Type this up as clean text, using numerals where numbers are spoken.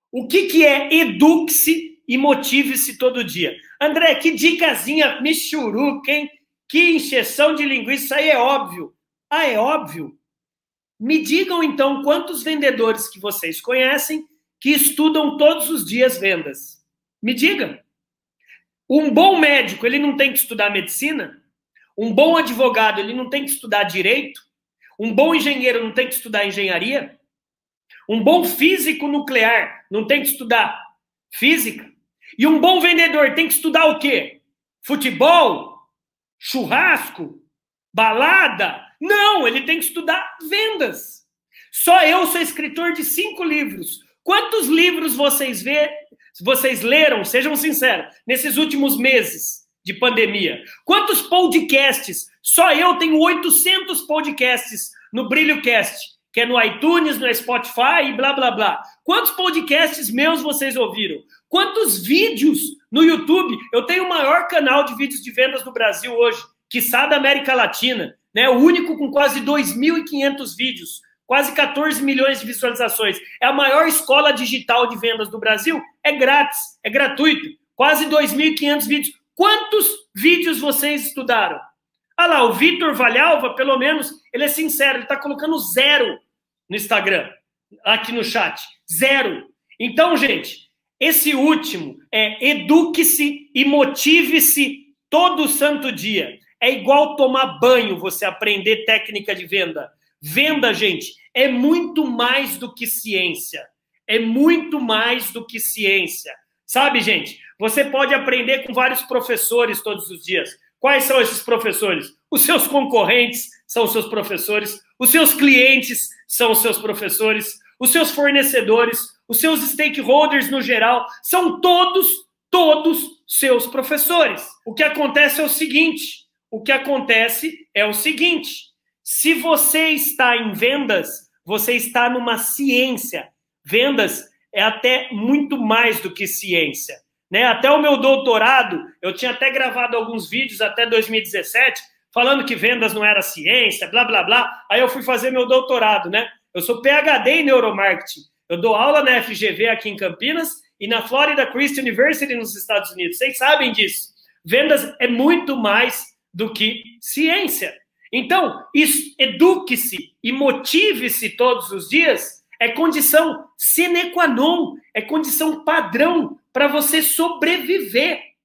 O que é eduque-se e motive-se todo dia? André, que dicasinha michuruca, hein? Que encheção de linguiça, isso aí é óbvio. Ah, é óbvio? Me digam, então, quantos vendedores que vocês conhecem que estudam todos os dias vendas? Me digam. Um bom médico, ele não tem que estudar medicina? Um bom advogado, ele não tem que estudar direito? Um bom engenheiro não tem que estudar engenharia? Um bom físico nuclear não tem que estudar física? E um bom vendedor tem que estudar o quê? Futebol? Churrasco? Balada? Não, ele tem que estudar vendas. Só eu sou escritor de 5 livros. Quantos livros vocês leram, sejam sinceros, nesses últimos meses de pandemia? Quantos podcasts? Só eu tenho 800 podcasts no BrilhoCast, que é no iTunes, no Spotify e blá, blá, blá. Quantos podcasts meus vocês ouviram? Quantos vídeos no YouTube? Eu tenho o maior canal de vídeos de vendas do Brasil hoje, quiçá da América Latina, né? O único com quase 2.500 vídeos, quase 14 milhões de visualizações. É a maior escola digital de vendas do Brasil. É grátis, é gratuito. Quase 2.500 vídeos. Quantos vídeos vocês estudaram? Ah lá, o Vitor Valhalva, pelo menos, ele é sincero, ele está colocando 0 no Instagram, aqui no chat. 0. Então, gente, esse último é eduque-se e motive-se todo santo dia. É igual tomar banho, você aprender técnica de venda. Venda, gente, é muito mais do que ciência. É muito mais do que ciência. Sabe, gente? Você pode aprender com vários professores todos os dias. Quais são esses professores? Os seus concorrentes são os seus professores. Os seus clientes são os seus professores. Os seus fornecedores, os seus stakeholders no geral, são todos seus professores. O que acontece é o seguinte, se você está em vendas, você está numa ciência. Vendas é até muito mais do que ciência, né? Até o meu doutorado, eu tinha até gravado alguns vídeos até 2017, falando que vendas não era ciência, blá, blá, blá. Aí eu fui fazer meu doutorado, né? Eu sou PhD em neuromarketing. Eu dou aula na FGV aqui em Campinas e na Florida Christian University nos Estados Unidos. Vocês sabem disso. Vendas é muito mais do que ciência. Então, eduque-se e motive-se todos os dias é condição sine qua non, é condição padrão para você sobreviver.